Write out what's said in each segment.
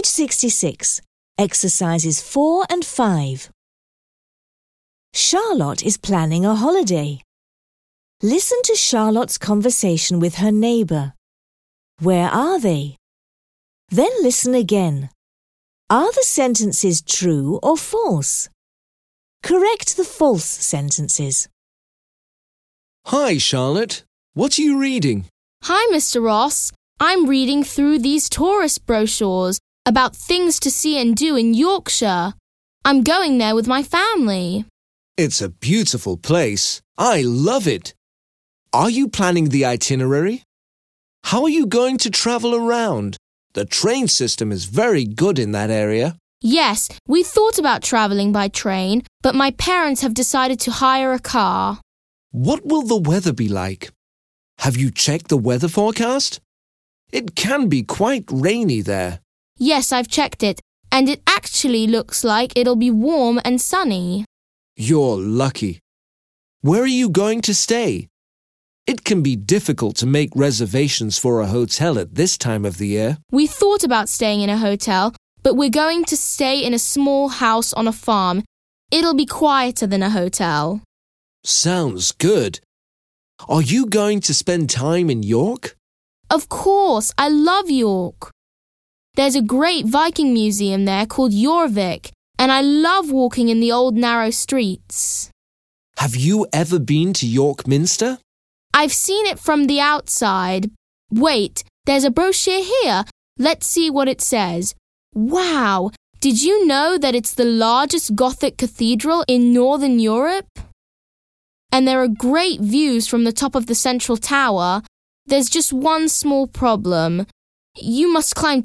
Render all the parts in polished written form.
Page 66. Exercises 4 and 5. Charlotte is planning a holiday. Listen to Charlotte's conversation with her neighbour. Where are they? Then listen again. Are the sentences true or false? Correct the false sentences. Hi, Charlotte. What are you reading? Hi, Mr. Ross. I'm reading through these tourist brochures about things to see and do in Yorkshire. I'm going there with my family. It's a beautiful place. I love it. Are you planning the itinerary? How are you going to travel around? The train system is very good in that area. Yes, we thought about travelling by train, but my parents have decided to hire a car. What will the weather be like? Have you checked the weather forecast? It can be quite rainy there. Yes, I've checked it, and it actually looks like it'll be warm and sunny. You're lucky. Where are you going to stay? It can be difficult to make reservations for a hotel at this time of the year. We thought about staying in a hotel, but we're going to stay in a small house on a farm. It'll be quieter than a hotel. Sounds good. Are you going to spend time in York? Of course, I love York. There's a great Viking museum there called Jorvik, and I love walking in the old narrow streets. Have you ever been to York Minster? I've seen it from the outside. Wait, there's a brochure here. Let's see what it says. Wow! Did you know that it's the largest Gothic cathedral in Northern Europe? And there are great views from the top of the central tower. There's just one small problem. You must climb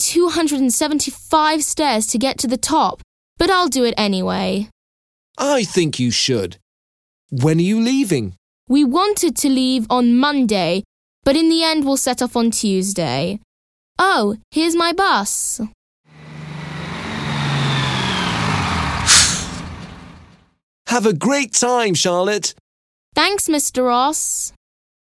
275 stairs to get to the top, but I'll do it anyway. I think you should. When are you leaving? We wanted to leave on Monday, but in the end we'll set off on Tuesday. Oh, here's my bus. Have a great time, Charlotte. Thanks, Mr. Ross.